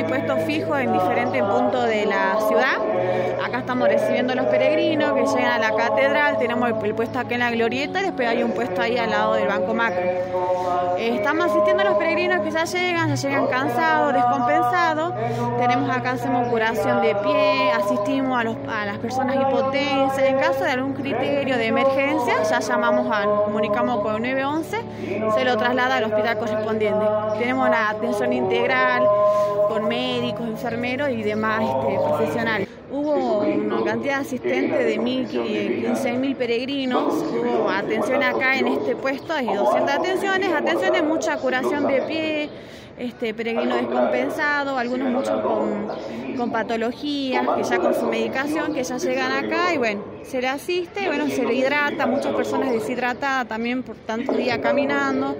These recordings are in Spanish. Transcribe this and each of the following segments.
puestos fijos en diferentes puntos de la ciudad. Acá estamos recibiendo a los peregrinos que llegan a la catedral, tenemos el puesto aquí en la glorieta y después hay un puesto ahí al lado del Banco Macro. Estamos asistiendo a los peregrinos que ya llegan cansados, descompensados. Tenemos acá, hacemos curación de pie, asistimos a las personas hipotensas. En caso de algún criterio de emergencia, ya comunicamos con 911, se lo traslada al hospital correspondiente. Tenemos una atención integral con médicos, enfermeros y demás profesionales. Hubo una cantidad de asistentes de 15.000 peregrinos, hubo atención acá en este puesto, hay 200 atenciones, mucha curación de pie, peregrino descompensado, muchos con patologías, que ya con su medicación, que ya llegan acá y bueno, se le asiste, se le hidrata, muchas personas deshidratadas también por tantos días caminando,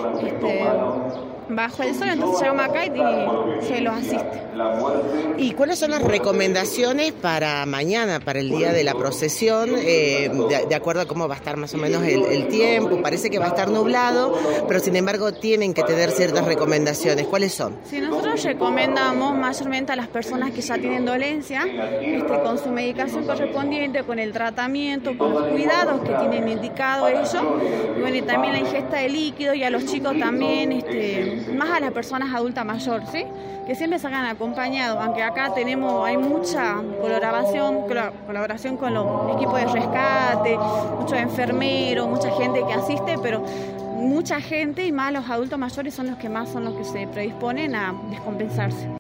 bajo el sol, entonces llegamos acá y se los asiste. ¿Y cuáles son las recomendaciones para mañana, para el día de la procesión, de acuerdo a cómo va a estar más o menos el tiempo? Parece que va a estar nublado, pero sin embargo tienen que tener ciertas recomendaciones. ¿Cuáles son? Sí, nosotros recomendamos mayormente a las personas que ya tienen dolencia, con su medicación correspondiente, con el tratamiento, con los cuidados que tienen indicado ellos, y también la ingesta de líquidos, y a los chicos también, más a las personas adultas mayores, ¿sí? Que siempre se hagan acompañados, aunque acá hay mucha colaboración con los equipos de rescate, muchos enfermeros, mucha gente que asiste, pero mucha gente y más los adultos mayores son los que se predisponen a descompensarse.